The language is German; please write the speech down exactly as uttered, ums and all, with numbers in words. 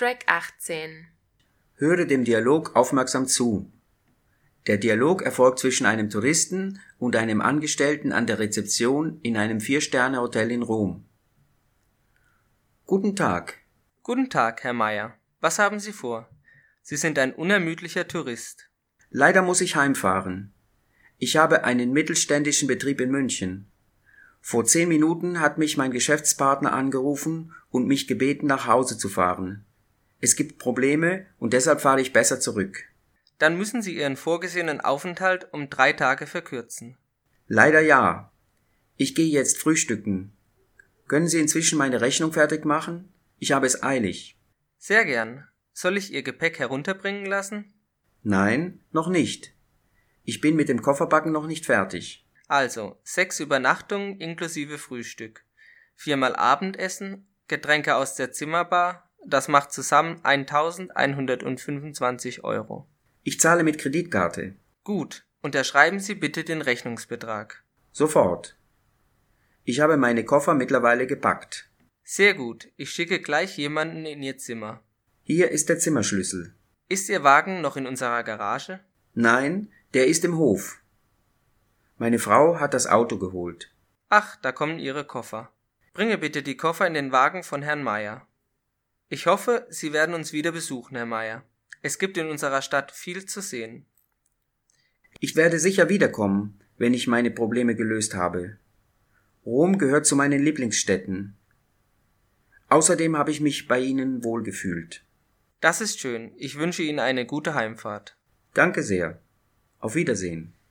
Track achtzehn. Höre dem Dialog aufmerksam zu. Der Dialog erfolgt zwischen einem Touristen und einem Angestellten an der Rezeption in einem Vier-Sterne-Hotel in Rom. Guten Tag. Guten Tag, Herr Meier. Was haben Sie vor? Sie sind ein unermüdlicher Tourist. Leider muss ich heimfahren. Ich habe einen mittelständischen Betrieb in München. Vor zehn Minuten hat mich mein Geschäftspartner angerufen und mich gebeten, nach Hause zu fahren. Es gibt Probleme und deshalb fahre ich besser zurück. Dann müssen Sie Ihren vorgesehenen Aufenthalt um drei Tage verkürzen. Leider ja. Ich gehe jetzt frühstücken. Können Sie inzwischen meine Rechnung fertig machen? Ich habe es eilig. Sehr gern. Soll ich Ihr Gepäck herunterbringen lassen? Nein, noch nicht. Ich bin mit dem Kofferpacken noch nicht fertig. Also, sechs Übernachtungen inklusive Frühstück, viermal Abendessen, Getränke aus der Zimmerbar, das macht zusammen eintausendeinhundertfünfundzwanzig Euro. Ich zahle mit Kreditkarte. Gut, unterschreiben Sie bitte den Rechnungsbetrag. Sofort. Ich habe meine Koffer mittlerweile gepackt. Sehr gut, ich schicke gleich jemanden in Ihr Zimmer. Hier ist der Zimmerschlüssel. Ist Ihr Wagen noch in unserer Garage? Nein, der ist im Hof. Meine Frau hat das Auto geholt. Ach, da kommen Ihre Koffer. Bringe bitte die Koffer in den Wagen von Herrn Meier. Ich hoffe, Sie werden uns wieder besuchen, Herr Meier. Es gibt in unserer Stadt viel zu sehen. Ich werde sicher wiederkommen, wenn ich meine Probleme gelöst habe. Rom gehört zu meinen Lieblingsstädten. Außerdem habe ich mich bei Ihnen wohlgefühlt. Das ist schön. Ich wünsche Ihnen eine gute Heimfahrt. Danke sehr. Auf Wiedersehen.